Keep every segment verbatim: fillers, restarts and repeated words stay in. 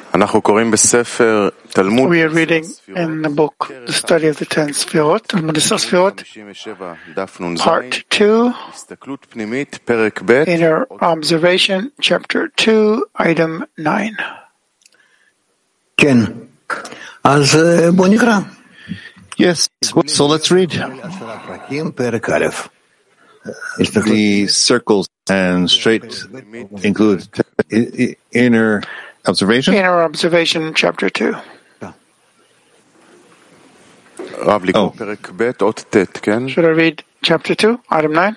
We are reading in the book, The Study of the Ten Sfirot, Talmud Sfirot, Part two, Inner Observation, Chapter two, Item nine. Yes, so let's read. The circles and straight include inner observation? Inner Observation, Chapter two. Oh. Should I read Chapter two, Item nine?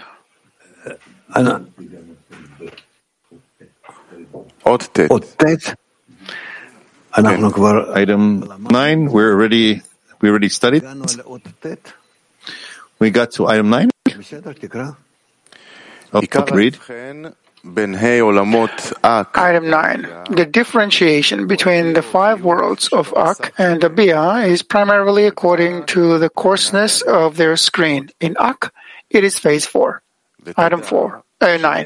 Item nine, we're already, we already studied. We got to item nine. Okay, read. Item nine. The differentiation between the five worlds of Ak and Abia is primarily according to the coarseness of their screen. In Ak, it is phase four. Item four, uh, nine.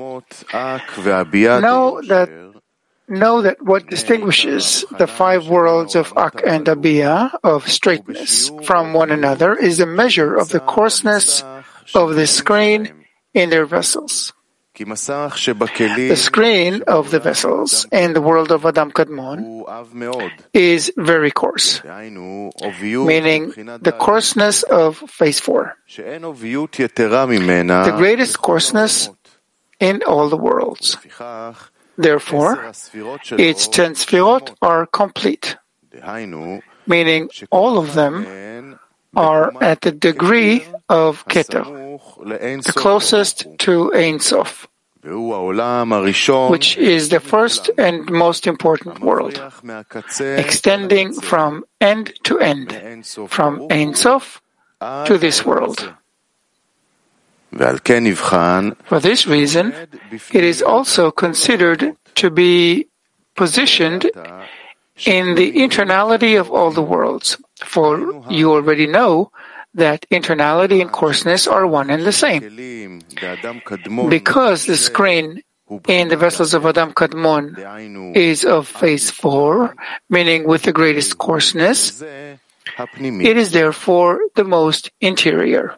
Know that, know that what distinguishes the five worlds of Ak and Abia of straightness from one another is the measure of the coarseness of the screen in their vessels. The screen of the vessels in the world of Adam Kadmon is very coarse, meaning the coarseness of phase four, the greatest coarseness in all the worlds. Therefore, its ten Sfirot are complete, meaning all of them are at the degree of Keter, the closest to Ein Sof, which is the first and most important world, extending from end to end, from Ein Sof to this world. For this reason, it is also considered to be positioned in the internality of all the worlds, for you already know that internality and coarseness are one and the same. Because the screen in the vessels of Adam Kadmon is of phase four, meaning with the greatest coarseness, it is therefore the most interior.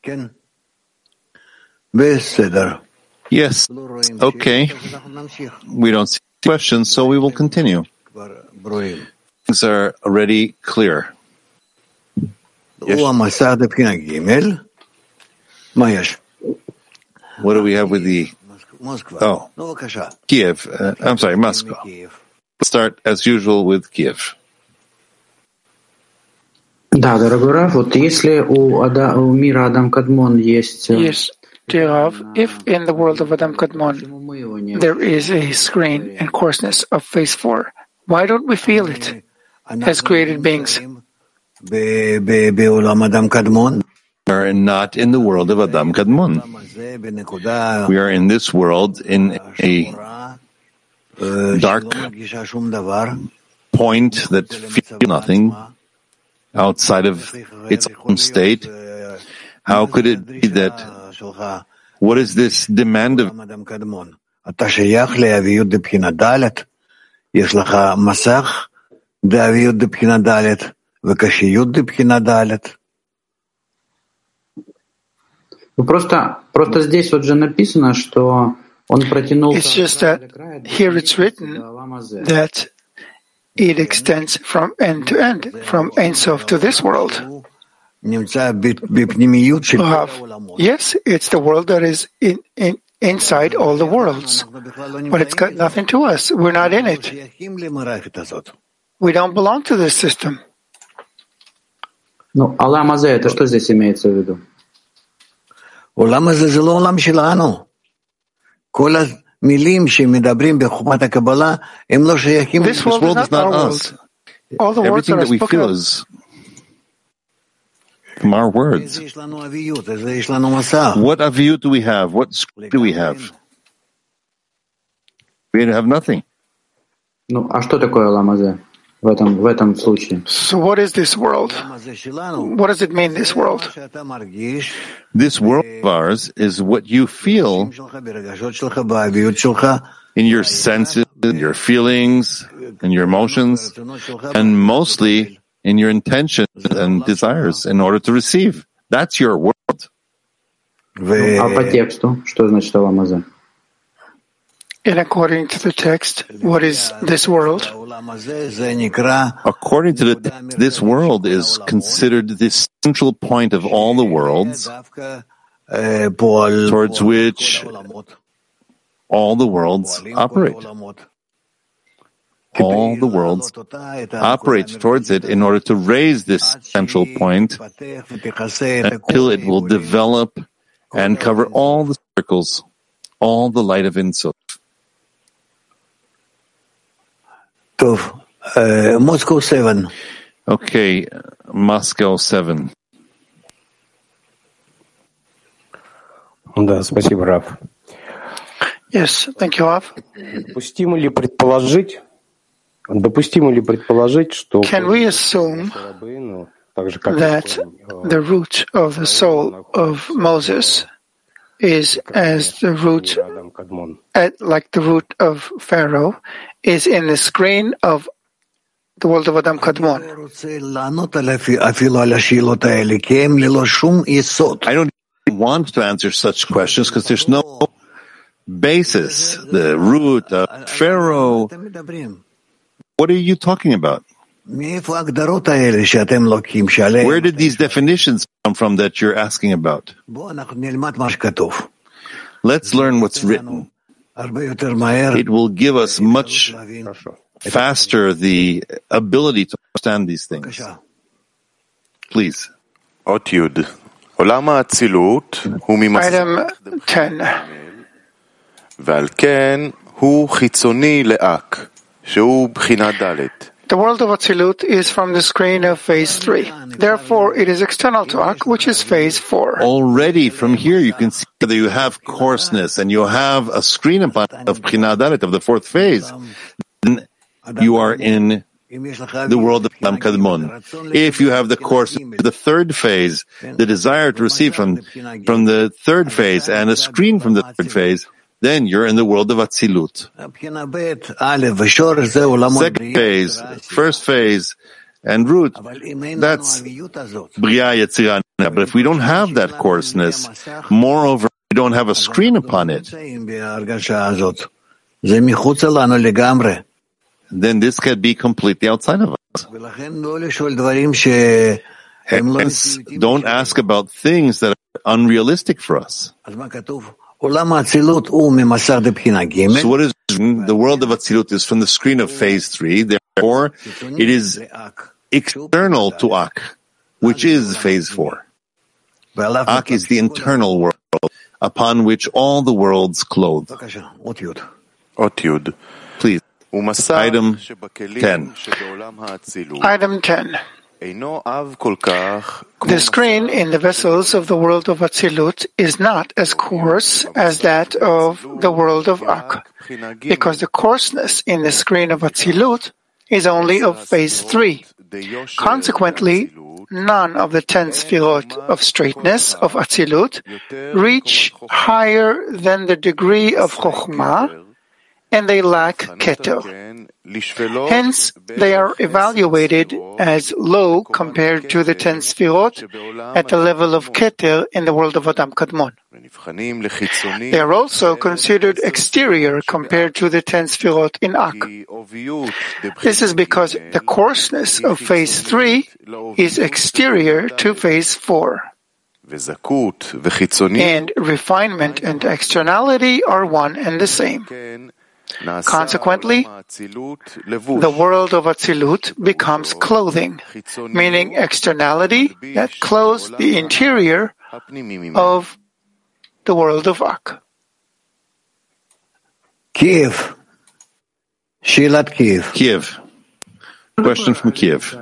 Yes. Okay. We don't see questions, so we will continue. Things are already clear. Yes. What do we have with the... Oh, Kiev. Uh, I'm sorry, Moscow. Let's start, as usual, with Kiev. Да, дорогой Рав, вот если у, Ада, у мира Адам Кадмон есть... Yes, dear Rav, if in the world of Adam Kadmon there is a screen and coarseness of phase four, why don't we feel it as created beings? We are not in the world of Adam Kadmon. We are in this world in a dark point that feels nothing outside of its own state. How could it be that? What is this demand of? Просто, просто здесь вот же написано, что он протянул... It's just that here it's written that it extends from end to end, from Ein Sof to this world. Yes, it's the world that is in, in, inside all the worlds, but it's got nothing to us. We're not in it. We don't belong to this system. Ну, Алам Азе, это что здесь имеется в виду? This world is not us. All the words Everything that we spoken feel is from our words. What aviyut do we have? What script do we have? We have nothing. Ну, а что такое Алам Азе в этом, в этом случае? So what is this world? What does it mean, this world? This world of ours is what you feel in your senses, in your feelings, in your emotions, and mostly in your intentions and desires in order to receive. That's your world. А по тексту, что значит Олам Азе? And according to the text, what is this world? According to the text, this world is considered the central point of all the worlds, towards which all the worlds operate. All the worlds operate towards it in order to raise this central point until it will develop and cover all the circles, all the light of Ein Sof. Moscow seven. Okay, Moscow seven. Да, спасибо, Рав. Yes, thank you, Rav. Допустимо ли предположить, допустимо ли предположить, что Can we assume that the root of the soul of Moses is as the root, at, like the root of Pharaoh, is in the screen of the world of Adam Kadmon? I don't want to answer such questions because there's no basis. The root of Pharaoh. What are you talking about? Where did these definitions come from that you're asking about? Let's learn what's written. It will give us much faster the ability to understand these things. Please. Item ten. The world of Atzilut is from the screen of phase three. Therefore, it is external to Ak, which is phase four. Already from here, you can see that you have coarseness and you have a screen upon of Bchina Dalet, of the fourth phase. Then you are in the world of Adam Kadmon. If you have the coarseness, the third phase, the desire to receive from, from the third phase and a screen from the third phase, then you're in the world of Atzilut. Second phase, first phase, and root, that's Bria Yetzirah. But if we don't have that coarseness, moreover, we don't have a screen upon it, then this can be completely outside of us. Hence, don't ask about things that are unrealistic for us. So what is the world of Atzilut is from the screen of phase three, therefore it is external to Ak, which is phase four. Ak is the internal world upon which all the worlds clothe. Please. Item ten. Item ten. The screen in the vessels of the world of Atzilut is not as coarse as that of the world of Ak, because the coarseness in the screen of Atzilut is only of phase three. Consequently, none of the ten sfirot of straightness of Atzilut reach higher than the degree of Chokhmah, and they lack Keter. Hence, they are evaluated as low compared to the ten Sfirot at the level of Keter in the world of Adam Kadmon. They are also considered exterior compared to the ten Sfirot in Ak. This is because the coarseness of phase three is exterior to phase four. And refinement and externality are one and the same. Consequently, the world of Atzilut becomes clothing, meaning externality that clothes the interior of the world of Ak. Kiev. Shilat Kiev. Kiev. Question from Kiev.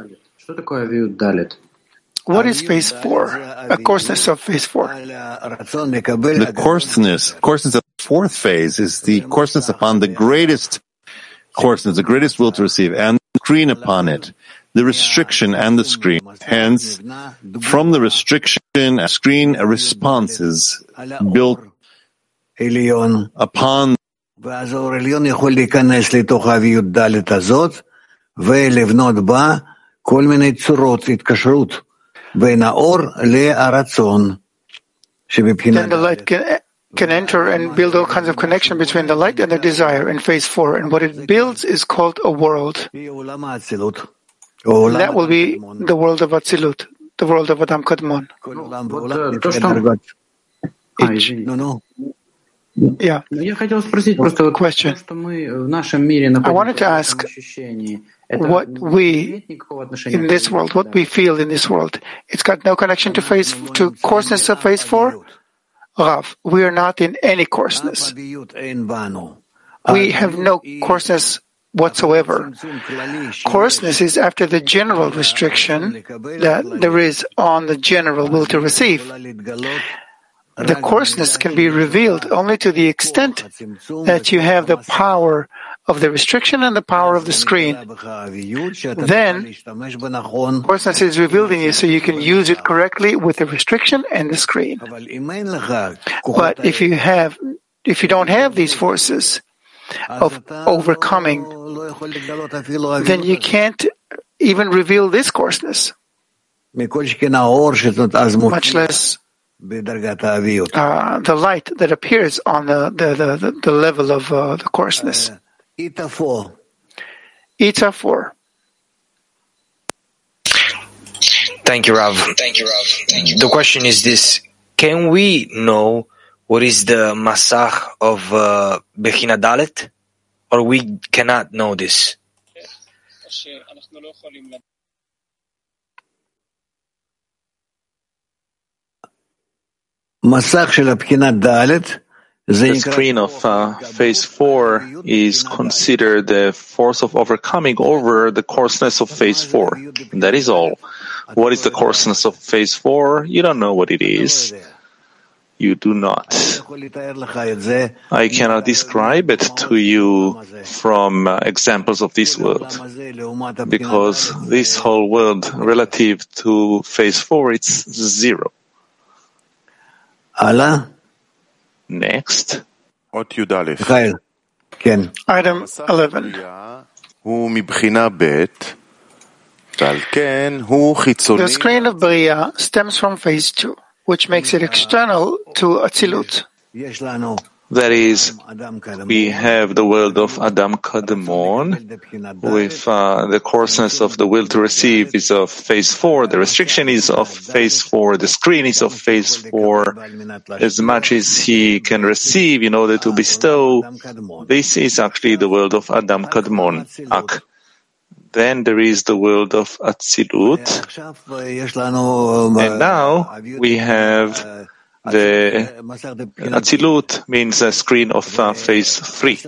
What is phase four? A coarseness of phase four. The coarseness, coarseness of the fourth phase is the coarseness upon the greatest coarseness, the greatest will to receive, and the screen upon it, the restriction and the screen. Hence, from the restriction and screen, a response is built upon. ולבנות בה כל מיני צורות התקשרות בין האור לרצון Then the light can, can enter and build all kinds of connection between the light and the desire in phase four. And what it builds is called a world. And that will be the world of Atzilut, the world of Adam Kadmon. Yeah. Я хотел спросить просто вот то, что мы в нашем мире находимся в этом ощущении. What we in this world, what we feel in this world, it's got no connection to phase, to coarseness of phase four. Rav, we are not in any coarseness. We have no coarseness whatsoever. Coarseness is after the general restriction that there is on the general will to receive. The coarseness can be revealed only to the extent that you have the power of the restriction and the power of the screen. Then, coarseness is revealed in you so you can use it correctly with the restriction and the screen. But if you have, if you don't have these forces of overcoming, then you can't even reveal this coarseness, much less Uh, the light that appears on the, the, the, the level of uh, the coarseness. Ita four. Thank you, Rav. Thank you, Rav. Thank you. The question is this: can we know what is the masach of uh, Bechina Dalet, or we cannot know this? The screen of uh, phase four is considered the force of overcoming over the coarseness of phase four. And that is all. What is the coarseness of phase four? You don't know what it is. You do not. I cannot describe it to you from uh, examples of this world, because this whole world relative to phase four, it's zero. Allah. Next. Item eleven. The screen of Bria stems from phase two, which makes it external to Atzilut. That is, we have the world of Adam Kadmon, with uh, the coarseness of the will to receive is of phase four, the restriction is of phase four, the screen is of phase four, as much as he can receive in order to bestow. This is actually the world of Adam Kadmon, Ak. Then there is the world of Atzilut, and now we have the Atzilut means a screen of uh, phase three.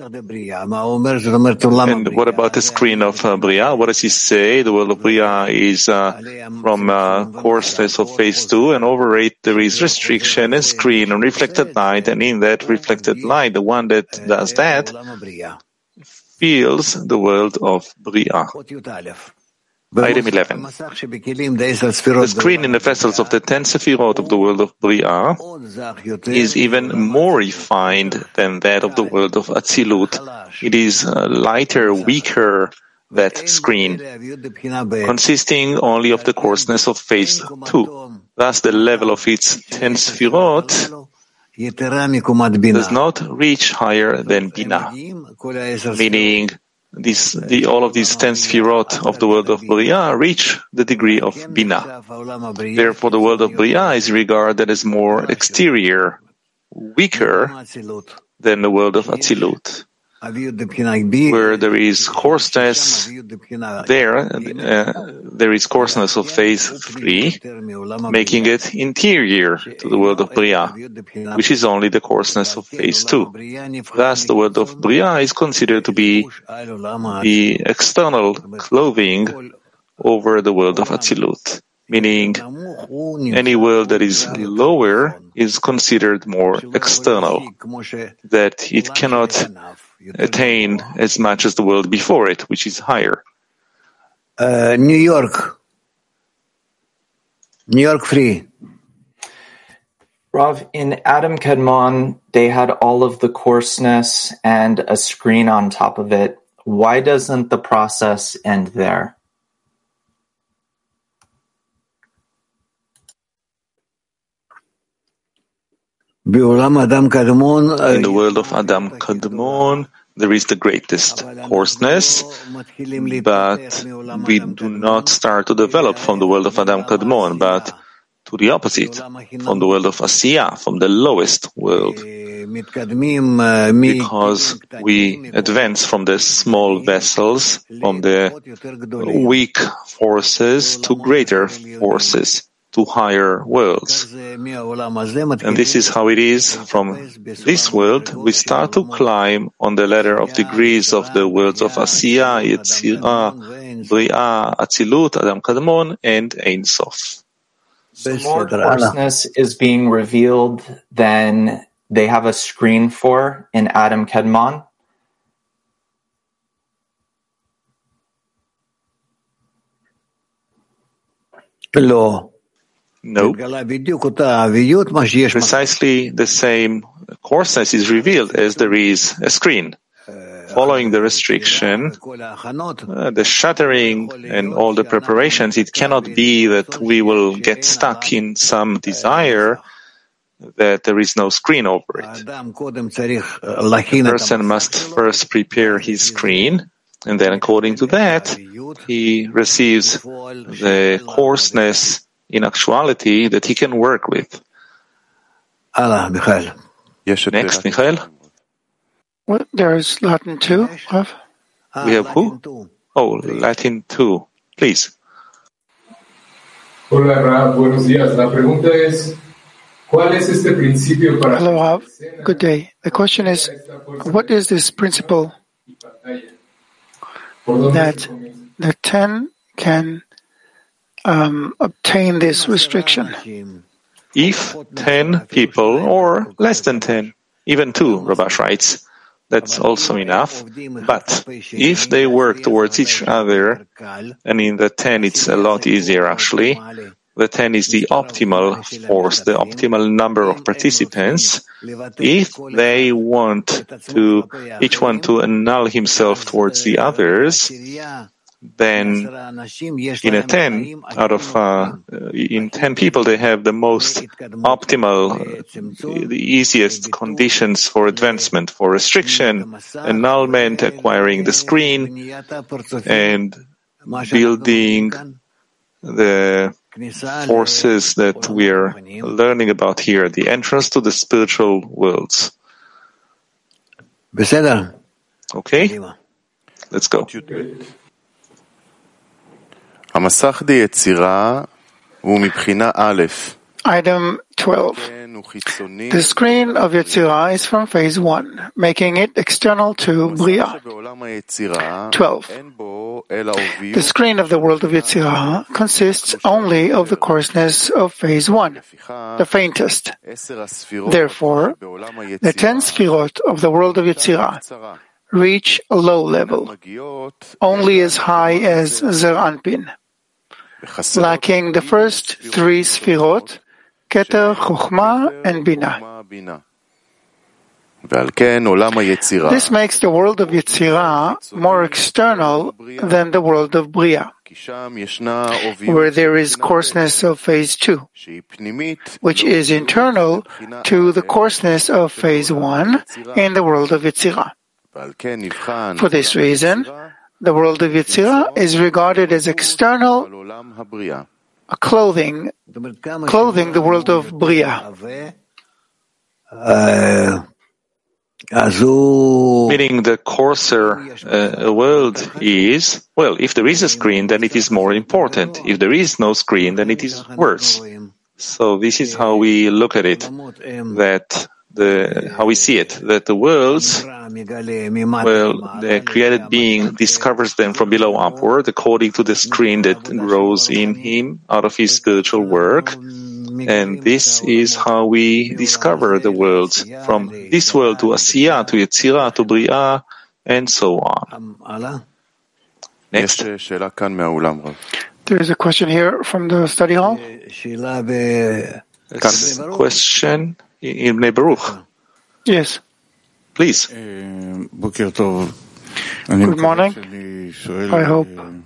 And what about the screen of uh, Bria? What does he say? The world of Bria is uh, from uh, coarseness of phase two, and over it there is restriction, a screen, and reflected light, and in that reflected light, the one that does that feels the world of Bria. Item eleven. The screen in the vessels of the ten Sefirot of the world of Bria is even more refined than that of the world of Atzilut. It is uh, lighter, weaker, that screen, consisting only of the coarseness of phase two. Thus, the level of its ten Sefirot does not reach higher than Bina, meaning This, the, all of these ten Sefirot of the world of Bria reach the degree of Bina. Therefore, the world of Bria is regarded as more exterior, weaker than the world of Atzilut. Where there is coarseness, there uh, there is coarseness of phase three, making it interior to the world of Bria, which is only the coarseness of phase two. Thus, the world of Bria is considered to be the external clothing over the world of Atzilut, meaning any world that is lower is considered more external, that it cannot attain as much as the world before it, which is higher. Uh, New York. New York free. Rav, in Adam Kadmon, they had all of the coarseness and a screen on top of it. why doesn't the process end there? In the world of Adam Kadmon, there is the greatest coarseness, but we do not start to develop from the world of Adam Kadmon, but to the opposite, from the world of Asiya, from the lowest world, because we advance from the small vessels, from the weak forces to greater forces, to higher worlds. And this is how it is from this world. We start to climb on the ladder of degrees of the worlds of Asiya, Yetzirah, Briah, Atzilut, Adam Kadmon, and Ein Sof. So more coarseness is being revealed than they have a screen for in Adam Kadmon? No. No. Precisely the same coarseness is revealed as there is a screen. Following the restriction, uh, the shattering and all the preparations, it cannot be that we will get stuck in some desire that there is no screen over it. The person must first prepare his screen, and then according to that, he receives the coarseness in actuality that he can work with. Next, Michael. Well, there is Latin too, Rav. We have who? Oh, Latin two. Please. Hola, Rav. Buenos días. La pregunta es, ¿cuál es este principio para... Hello, Rav. Good day. The question is, what is this principle that the ten can um, obtain this restriction? If ten people, or less than ten, even two, Rabash writes, that's also enough. But if they work towards each other, and in the ten it's a lot easier actually, the ten is the optimal force, the optimal number of participants. If they want to, each one to annul himself towards the others, then in a ten, out of, uh, in ten people, they have the most optimal, uh, the easiest conditions for advancement, for restriction, annulment, acquiring the screen, and building the forces that we are learning about here, the entrance to the spiritual worlds. Okay? Let's go. Item twelve. The screen of Yetzirah is from phase one, making it external to Briah. twelve. The screen of the world of Yetzirah consists only of the coarseness of phase one, the faintest. Therefore, the ten sfirot of the world of Yetzirah reach a low level, only as high as Zer Anpin, lacking the first three sfirot, Keter, Chokhmah, and Binah. This makes the world of Yetzirah more external than the world of Briah, where there is coarseness of phase two, which is internal to the coarseness of phase one in the world of Yetzirah. For this reason, the world of Yetzirah is regarded as external, clothing, clothing the world of Briah. Uh, Meaning the coarser uh, world is, well, if there is a screen, then it is more important. If there is no screen, then it is worse. So this is how we look at it, that the how we see it, that the worlds, well, the created being discovers them from below upward according to the screen that grows in him out of his spiritual work. And this is how we discover the worlds, from this world to Asiya, to Yetzirah, to Briah, and so on. Next. There is a question here from the study hall. A question in Bnei Baruch. Yes. Please. Good morning. I hope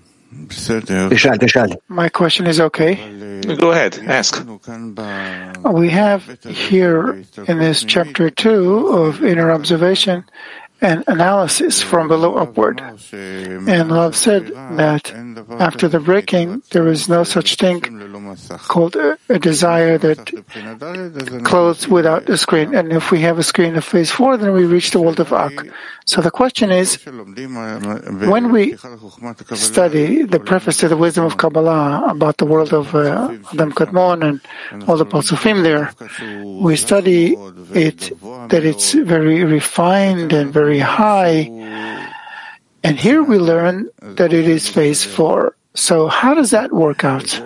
my question is okay. Go ahead, ask. We have here in this chapter two of Inner Observation an analysis from below upward. And Rav said that after the breaking, there is no such thing called a, a desire that clothes without a screen. And if we have a screen of phase four, then we reach the world of Ak. So the question is, when we study the preface to the Wisdom of Kabbalah about the world of uh, Adam Kadmon and all the Parsufim there, we study it, that it's very refined and very high. And here we learn that it is phase four. So how does that work out?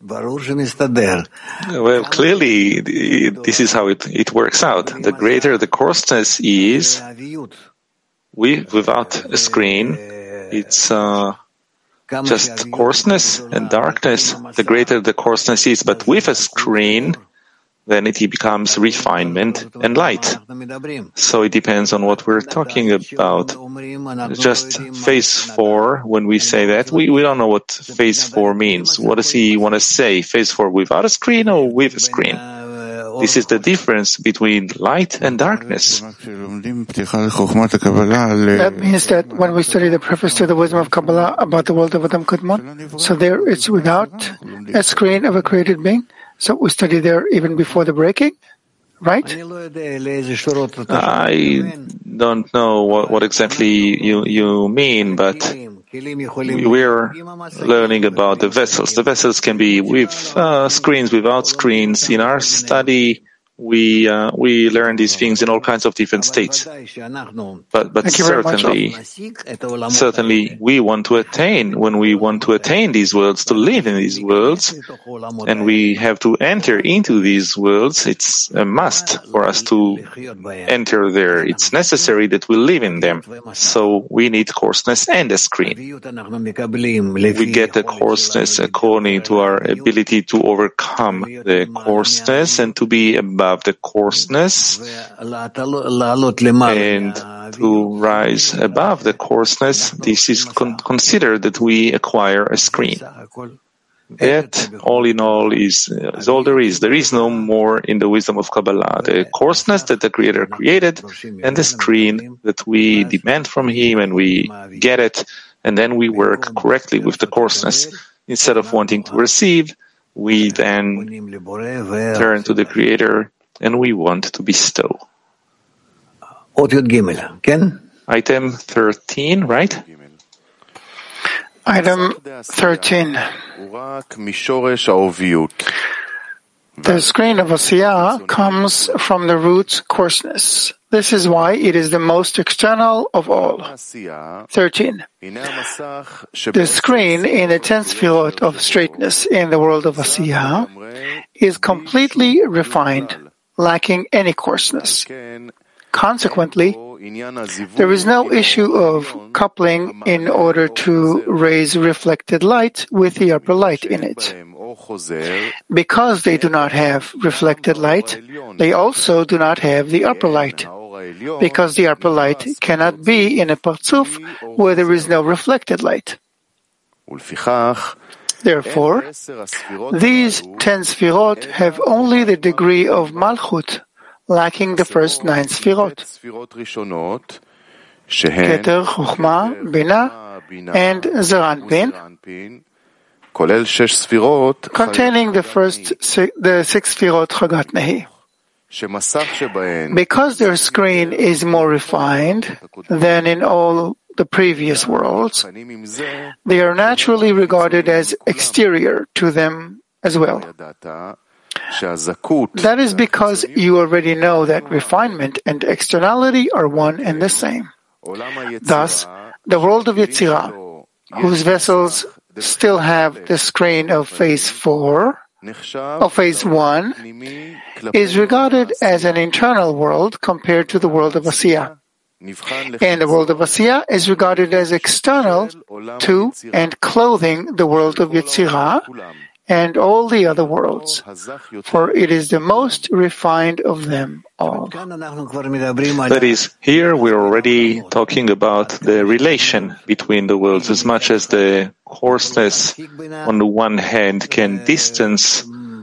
Well, clearly, this is how it, it works out. The greater the coarseness is, we, without a screen, it's uh, just coarseness and darkness. The greater the coarseness is, but with a screen, then it becomes refinement and light. So it depends on what we're talking about. Just phase four, when we say that, we, we don't know what phase four means. What does he want to say? Phase four without a screen or with a screen? This is the difference between light and darkness. That means that when we study the preface to the Wisdom of Kabbalah about the world of Adam Kadmon, so there it's without a screen of a created being. So we study there even before the breaking, right? I don't know what, what exactly you, you mean, but we're learning about the vessels. The vessels can be with uh, screens, without screens. In our study, we uh, we learn these things in all kinds of different states. But but certainly, certainly, we want to attain. When we want to attain these worlds, to live in these worlds, and we have to enter into these worlds, it's a must for us to enter there. It's necessary that we live in them. So we need coarseness and a screen. We get the coarseness according to our ability to overcome the coarseness and to be above the coarseness and to rise above the coarseness. This is con- considered that we acquire a screen. That, all in all, is, is all there is. There is no more in the wisdom of Kabbalah. The coarseness that the Creator created and the screen that we demand from Him, and we get it, and then we work correctly with the coarseness. Instead of wanting to receive, we then turn to the Creator and we want to bestow. Item thirteen, right? Item thirteen. The screen of Asiyah comes from the root coarseness. This is why it is the most external of all. thirteen. The screen in the ten sefirot of straightness in the world of Asiyah is completely refined, lacking any coarseness. Consequently, there is no issue of coupling in order to raise reflected light with the upper light in it. Because they do not have reflected light, they also do not have the upper light. Because the upper light cannot be in a parzuf where there is no reflected light. Therefore, these ten sefirot have only the degree of malchut, lacking the first nine sefirot. Keter, Chochmah, Binah, and Zeranpin, containing the first the six sefirot Chagat Nehi. Because their screen is more refined than in all the previous worlds, they are naturally regarded as exterior to them as well. That is because you already know that refinement and externality are one and the same. Thus, the world of Yetzirah, whose vessels still have the screen of phase four, of phase one, is regarded as an internal world compared to the world of Asiyah. And the world of Asiyah is regarded as external to and clothing the world of Yetzirah, and all the other worlds, for it is the most refined of them all. That is, here we're already talking about the relation between the worlds, as much as the coarseness on the one hand can distance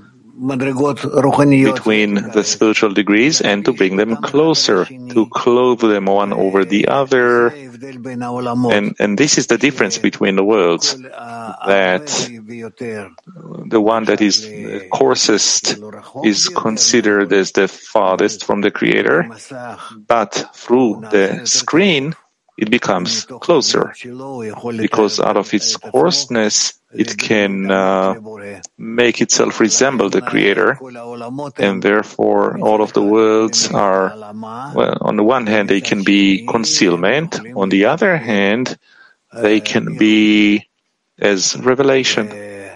between the spiritual degrees and to bring them closer, to clothe them one over the other. And, and this is the difference between the worlds, that the one that is coarsest is considered as the farthest from the Creator, but through the screen it becomes closer, because out of its coarseness it can uh, make itself resemble the Creator, and therefore all of the worlds are, well, on the one hand they can be concealment, on the other hand they can be as revelation.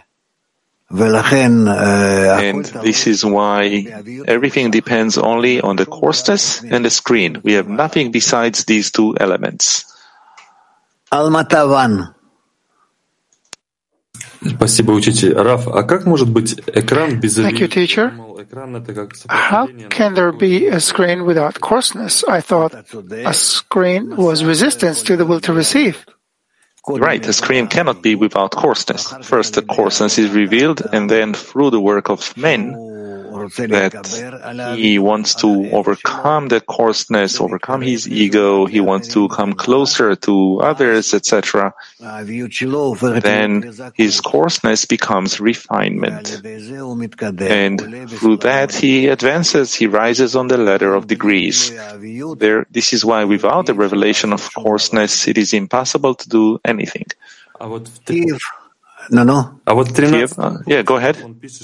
And this is why everything depends only on the coarseness and the screen. We have nothing besides these two elements. Almatavan. Спасибо, учитель. Раф, а как может быть экран без Thank you, teacher. How can there be a screen without coarseness? I thought a screen was resistance to the will to receive. Right, a screen cannot be without coarseness. First, the coarseness is revealed, and then through the work of men, that he wants to overcome the coarseness, overcome his ego, he wants to come closer to others, et cetera. Then his coarseness becomes refinement. And through that he advances, he rises on the ladder of degrees. There, this is why without the revelation of coarseness, it is impossible to do anything. No, no. Uh, yeah, go ahead.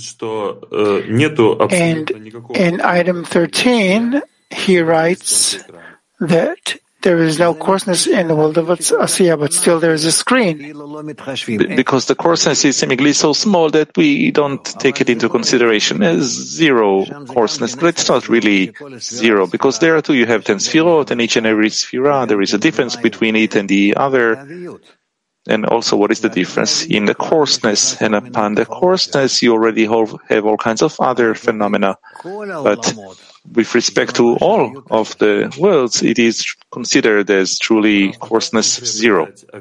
And in item thirteen, he writes that there is no coarseness in the world of Asiya, but still there is a screen. B- because the coarseness is seemingly so small that we don't take it into consideration as zero coarseness, but it's not really zero, because there too you have ten sfirot, and each and every sfira, there is a difference between it and the other. And also, what is the difference in the coarseness? And upon the coarseness, you already have all kinds of other phenomena. But with respect to all of the worlds, it is considered as truly coarseness zero. Uh,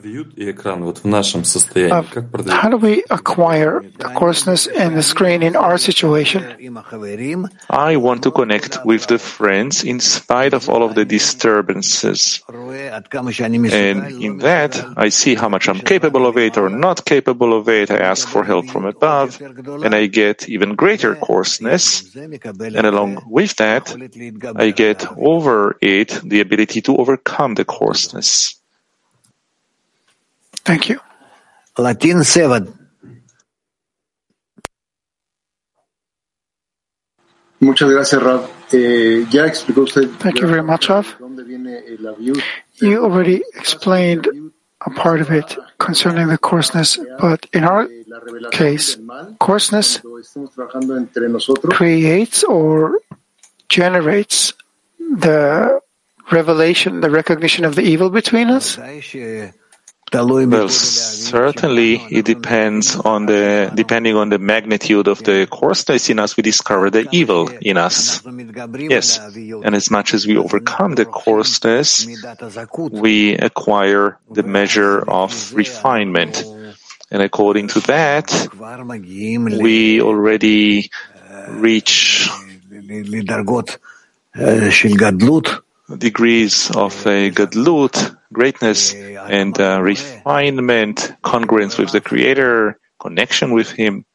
how do we acquire the coarseness and the screen in our situation? I want to connect with the friends in spite of all of the disturbances. And in that, I see how much I'm capable of it or not capable of it. I ask for help from above, and I get even greater coarseness. And along with that, I get over it the ability to overcome the coarseness. Thank you. Latin seven. Muchas gracias, Rav. Eh, ya explicó usted. Thank you very much, Rav. You already explained a part of it concerning the coarseness, but in our case, coarseness creates or generates the revelation, the recognition of the evil between us? Well, certainly it depends on the, depending on the magnitude of the coarseness in us, we discover the evil in us. Yes, and as much as we overcome the coarseness, we acquire the measure of refinement. And according to that, we already reach degrees of a gadlut, greatness, and uh, refinement, congruence with the Creator, connection with Him.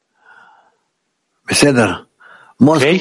Okay?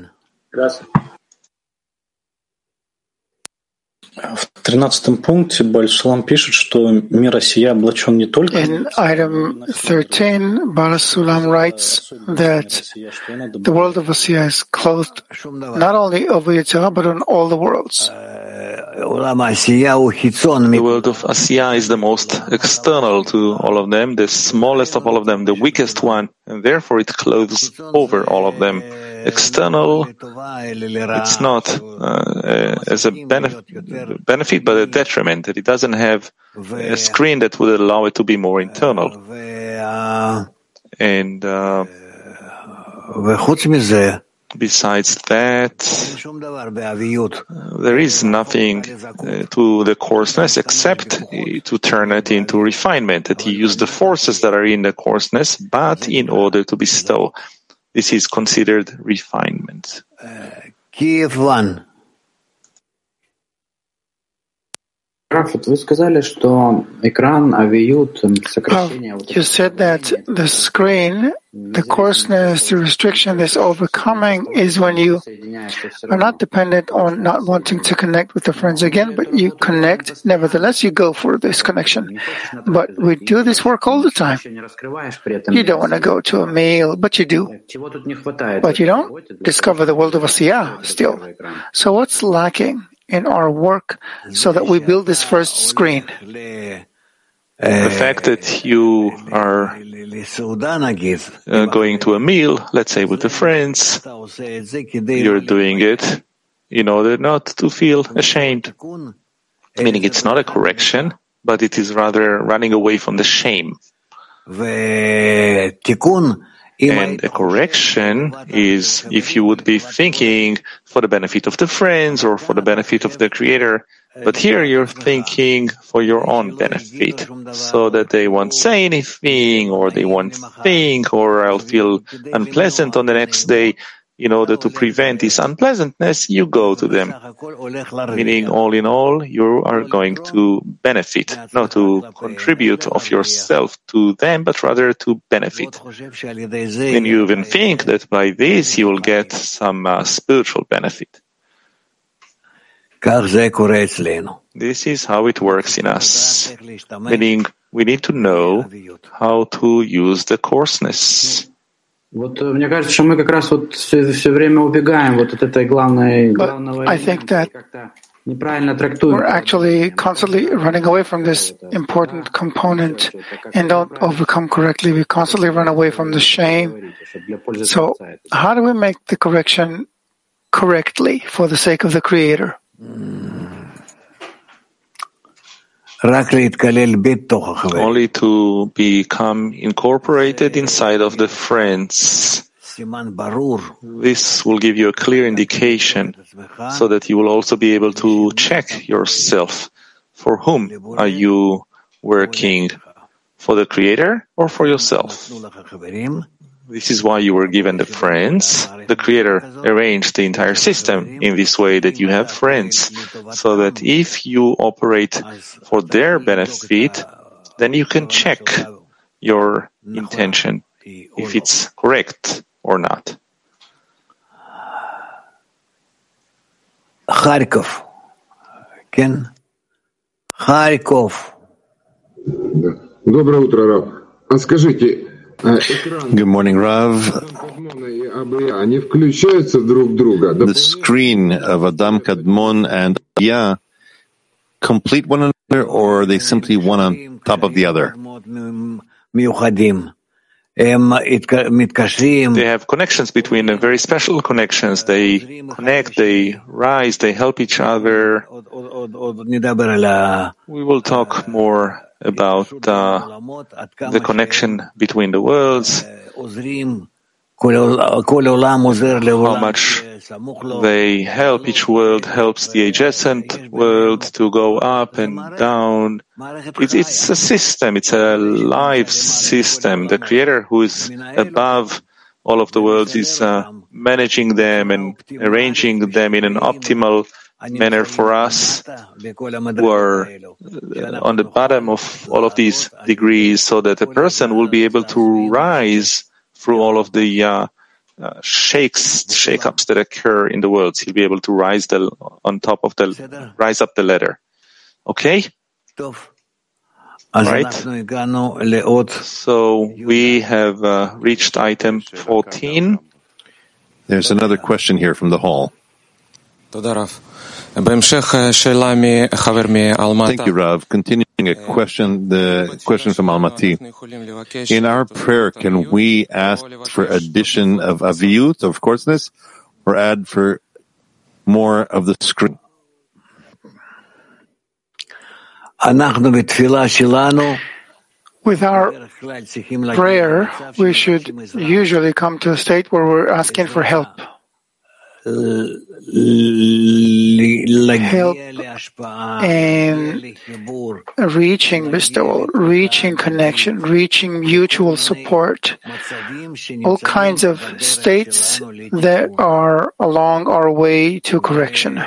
В тринадцатом пункте Баль-Шулам пишет, что мир Асия облачен не только... In item thirteen, Baal-Sulam writes that the world of Asiya is clothed not only over Yetzirah, but on all the worlds. The world of Asiya is the most external to all of them, the smallest of all of them, the weakest one, and therefore it clothes over all of them. External, it's not uh, as a benefit, benefit, but a detriment, that it doesn't have a screen that would allow it to be more internal. And uh, besides that, there is nothing uh, to the coarseness except uh, to turn it into refinement, that he used the forces that are in the coarseness, but in order to bestow. This is considered refinement. Kiev one. Раф, вот вы сказали, что экран, авиют, сокращение... Oh, you said that the screen, the coarseness, the restriction, this overcoming is when you are not dependent on not wanting to connect with the friends again, but you connect. Nevertheless, you go for this connection. But we do this work all the time. You don't want to go to a meal, but you do. But you don't discover the world of Asiyah still. So what's lacking in our work so that we build this first screen? The fact that you are uh, going to a meal, let's say with the friends, you're doing it in order not to feel ashamed. Meaning it's not a correction, but it is rather running away from the shame. And a correction is if you would be thinking for the benefit of the friends or for the benefit of the Creator, but here you're thinking for your own benefit, so that they won't say anything or they won't think or I'll feel unpleasant on the next day. In order to prevent this unpleasantness, you go to them. Meaning, all in all, you are going to benefit, not to contribute of yourself to them, but rather to benefit. And you even think that by this you will get some uh, spiritual benefit. This is how it works in us. Meaning, we need to know how to use the coarseness. Вот мне кажется, что мы как раз вот все, все время убегаем вот от этой главной главного. I think that неправильно трактуем. We're actually constantly running away from this important component and don't overcome correctly. We constantly run away from the shame. So, how do we make the correction correctly for the sake of the Creator? Only to become incorporated inside of the friends. This will give you a clear indication so that you will also be able to check yourself. For whom are you working? For the Creator or for yourself? This is why you were given the friends. The Creator arranged the entire system in this way that you have friends, so that if you operate for their benefit, then you can check your intention, if it's correct or not. Kharkov. Ken? Kharkov. Доброе утро, Рав. А скажите, Good morning, Rav. The screen of Adam Kadmon and Abiyah complete one another, or are they simply one on top of the other? They have connections between them, very special connections. They connect, they rise, they help each other. We will talk more about uh, the connection between the worlds, how much they help. Each world helps the adjacent world to go up and down. It's, it's a system. It's a live system. The Creator, who is above all of the worlds, is uh, managing them and arranging them in an optimal manner for us who are on the bottom of all of these degrees, so that a person will be able to rise through all of the uh, uh, shakes, shake-ups that occur in the world. He'll be able to rise the, on top of the, rise up the ladder. Okay? Right? So we have uh, reached item fourteen. There's another question here from the hall. Thank you, Rav. Continuing a question, the question from Almaty. In our prayer, can we ask for addition of aviyut, of coarseness, or add for more of the screen? With our prayer, we should usually come to a state where we're asking for help. Help in reaching bestowal, reaching connection, reaching mutual support, all kinds of states that are along our way to correction.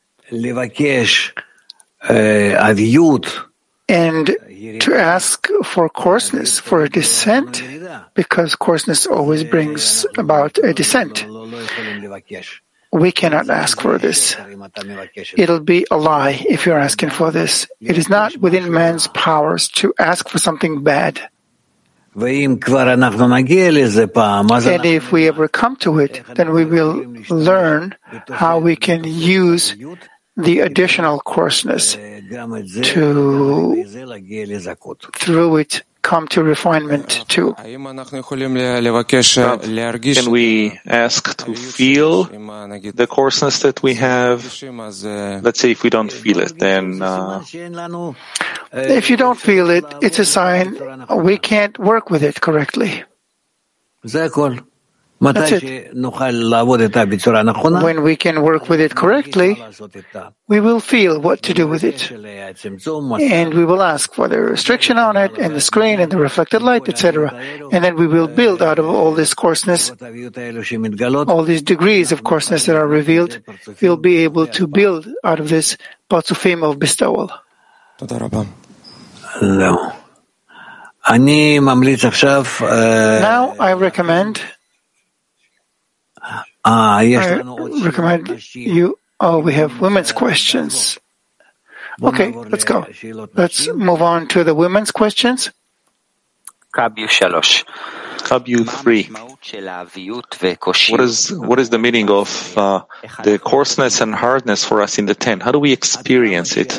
And to ask for coarseness, for a descent, because coarseness always brings about a descent. We cannot ask for this. It'll be a lie if you're asking for this. It is not within man's powers to ask for something bad. And if we ever come to it, then we will learn how we can use the additional coarseness to, through it, come to refinement too. Can we ask to feel the coarseness that we have? Let's say if we don't feel it, then... Uh... If you don't feel it, it's a sign we can't work with it correctly. That's it. When we can work with it correctly, we will feel what to do with it. And we will ask for the restriction on it, and the screen, and the reflected light, et cetera. And then we will build out of all this coarseness, all these degrees of coarseness that are revealed, we'll be able to build out of this parzufim of bestowal. Now I recommend I recommend you. Oh, we have women's questions. Okay, let's go. Let's move on to the women's questions. Kabu three. What is what is the meaning of uh, the coarseness and hardness for us in the ten? How do we experience it?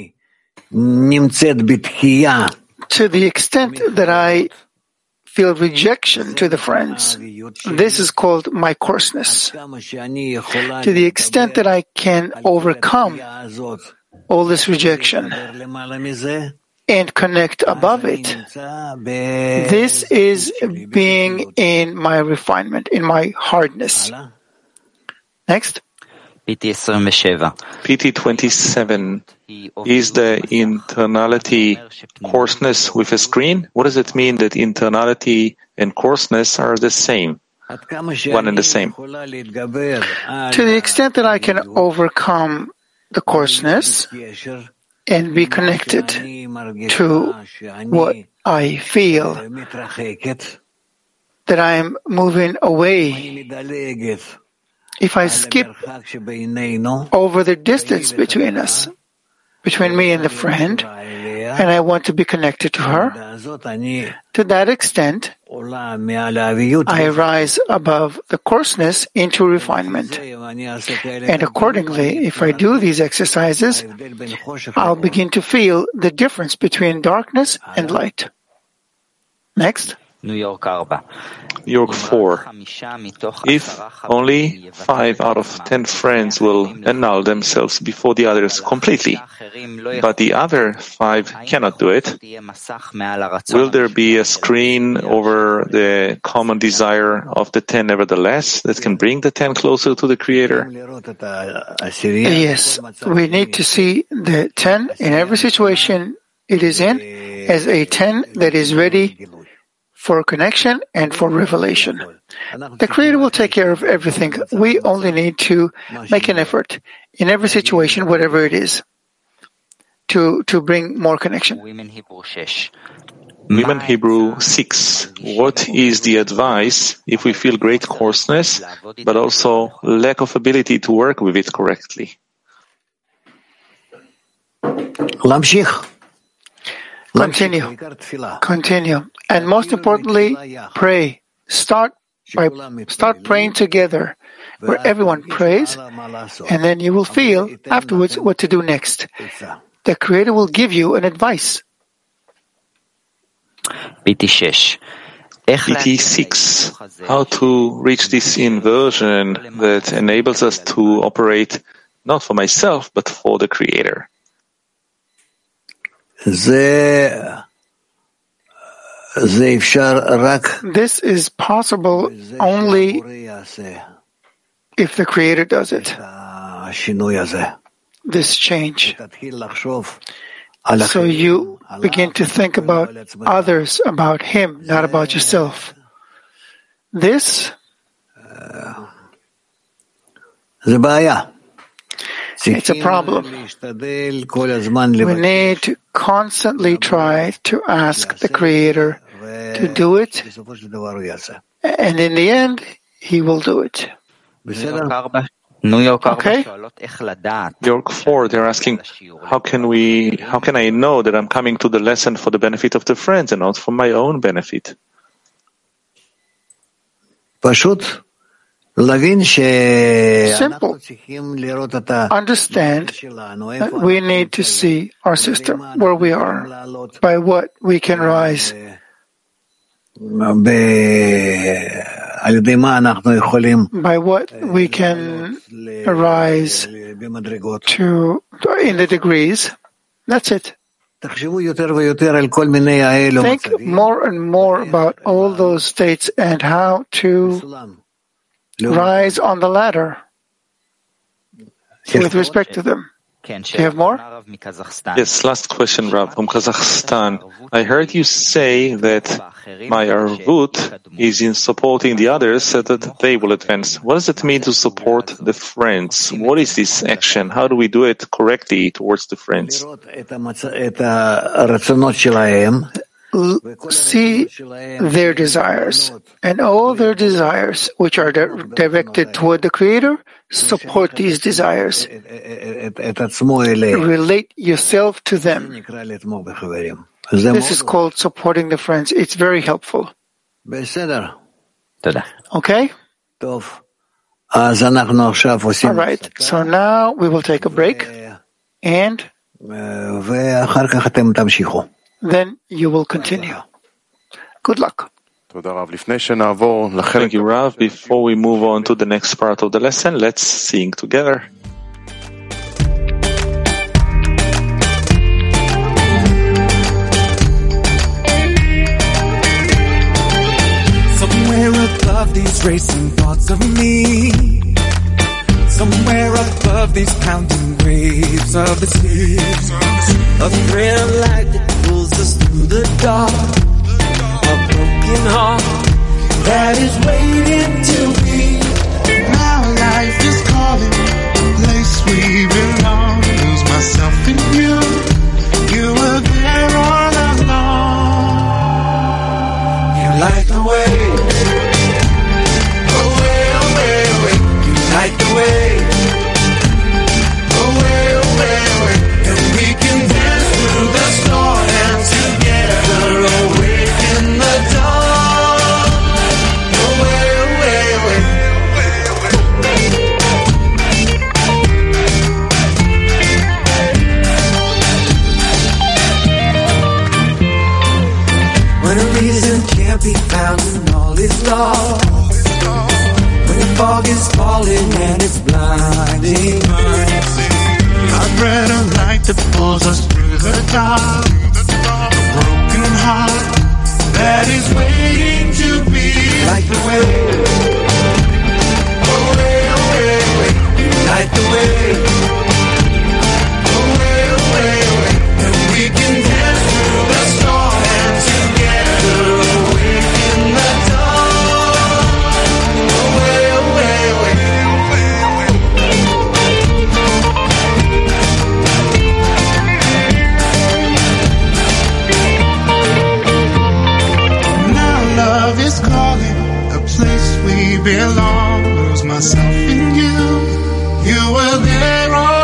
To the extent that I feel rejection to the friends, this is called my coarseness. To the extent that I can overcome all this rejection and connect above it, this is being in my refinement, in my hardness. Next. P T twenty-seven. Is the internality coarseness with a screen? What does it mean that internality and coarseness are the same, one and the same? To the extent that I can overcome the coarseness and be connected to what I feel, that I am moving away. If I skip over the distance between us, between me and the friend, and I want to be connected to her, to that extent, I rise above the coarseness into refinement. And accordingly, if I do these exercises, I'll begin to feel the difference between darkness and light. Next. New York four. If only five out of ten friends will annul themselves before the others completely, but the other five cannot do it, will there be a screen over the common desire of the ten nevertheless that can bring the ten closer to the Creator? Yes, we need to see the ten in every situation it is in as a ten that is ready for connection and for revelation. The Creator will take care of everything. We only need to make an effort in every situation, whatever it is, to, to bring more connection. Women Hebrew six. What is the advice if we feel great coarseness, but also lack of ability to work with it correctly? Continue. Continue. And most importantly, pray. Start by start praying together, where everyone prays, and then you will feel afterwards what to do next. The Creator will give you an advice. P T six. How to reach this inversion that enables us to operate not for myself, but for the Creator. This is possible only if the Creator does it, this change. So you begin to think about others, about Him, not about yourself. This it's a problem. We need to constantly try to ask the Creator to do it, and in the end, He will do it. Okay? York four, they're asking, how can we, how can I know that I'm coming to the lesson for the benefit of the friends and not for my own benefit? Simple. Understand that we need to see our system, where we are, by what we can rise, by what we can rise to in the degrees. That's it. Think more and more about all those states and how to rise on the ladder with respect to them. Do you have more? Yes, last question, Rav, from Kazakhstan. I heard you say that my arvut is in supporting the others so that they will advance. What does it mean to support the friends? What is this action? How do we do it correctly towards the friends? See their desires, and all their desires which are di- directed toward the Creator, support these desires. Relate yourself to them. This is called supporting the friends. It's very helpful. Okay? All right. So now we will take a break, and then you will continue. Good luck. Thank you, Rav. Before we move on to the next part of the lesson, let's sing together. Somewhere above these racing thoughts of me, somewhere above these pounding waves of the sea, a thread of light that pulls us through the dark, a broken heart that is waiting to be. Now life is calling, a place we belong. Lose myself in you, you were there all along. You light the way, away, away, away. You light the way, away, away, away. And we can dance through the storm and together awake in the dawn. Away, away, away. When a reason can't be found and all is lost, when the fog is falling and it's blinding, I've read a light that pulls us through the dark, a broken heart that is waiting to be. light the way, away, away, away. You light the way, away, away, away. And we can dance through the storm and together awake in the dawn. Away, away, away. Now love is calling, a place we belong. Lose myself in you, you were there all